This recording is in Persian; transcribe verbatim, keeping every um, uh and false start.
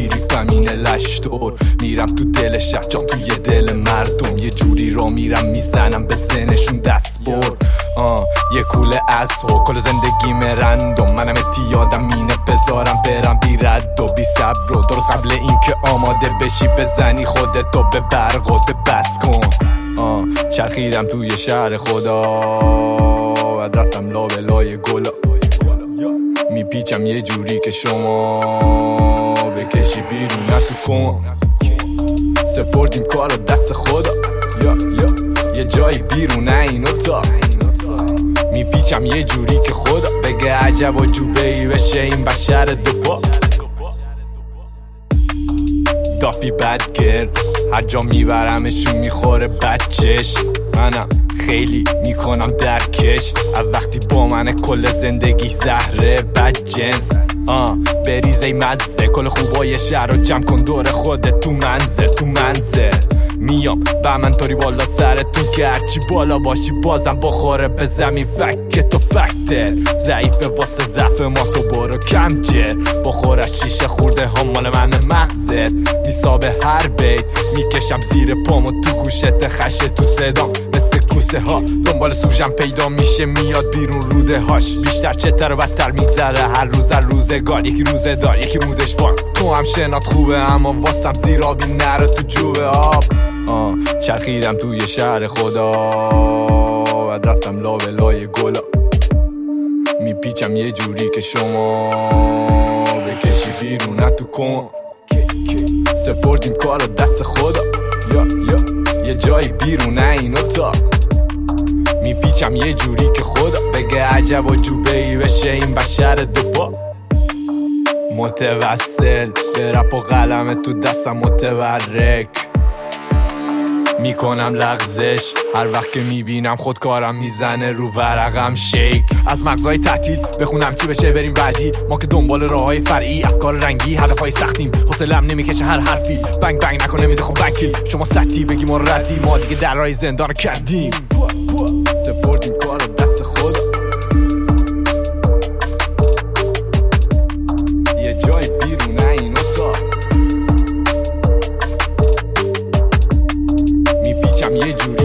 میریپم اینه لشتور، میرم تو دل شهر جام توی دل مردم، یه جوری را میرم میزنم به ذهنشون دست برد. آه یه کوله از هو کل زندگی مرندم، منم اتی یادم اینه بذارم برم بی رد و بی صبر و درست قبل اینکه آماده بشی بزنی خودتو به برق و بس کن. آه چرخیدم توی شهر خدا و رفتم لابلای گلا، میپیچم یه جوری که شما بکشی بیرون تو کن. سپردیم کارو دست خدا، یا یا یه جایی بیرون این اتاق، میپیچم یه جوری که خدا بگه عجب و جوبهی بشه این بشر دوبا. دافی بدگرد هر جا میبرمشون میخوره بچش، منم خیلی میکنم درکش از وقتی با منه کل زندگی زهره بد جنس. آه بریز ای مزه کل خوبای شهر رو جمع کن دور خودت تو منزل تو منزل میام با من طوری بالا سرتون که هرچی بالا باشی بازم بخوره به زمین فکه تو فکته ضعیفه واسه ضعف ما تو برو کم جر بخور از شیشه خورده ها مال من مغزت میسابه هر بیت میکشم زیر پامو تو گوشت خشه تو صدام مثل کوسه ها دنبال سوژم پیدا میشه میاد بیرون روده هاش بیشتر چتر و بدتر میگذره هر روز هر روزگار یکی روزه دار یکی مودش فاک تو هم شنات خوبه اما واسم زیرابی نره تو جوه آب. آه چرخیدم توی شهر خدا و رفتم لابلای گلا میپیچم یه جوری که شما بکشی بیرون تو کن. سپردیم کارو دست خدا یا یا یه جایی بیرون این اتاق میپیچم یه جوری که خدا بگه عجب و جوبهی بشه این بشر دوبا. متوسل به رپ و قلم تو دستم متورک میکنم لغزش هر وقت که میبینم خودکارم میزنه رو ورقم شیک از مغزای تعطیل بخونم چی بشه بریم بعدی ما که دنبال راههای فرعی افکار رنگی هدفهای سختیم حوصله‌ام نمیکشه هر حرفی بنگ بنگ نکنه میده خب بنکیل شما سطحی بگی ما ردی ما دیگه در راه زندان کردیم سپردیم کارو دست خدا یه جای بیرون این اتاق میپیچم یه جوری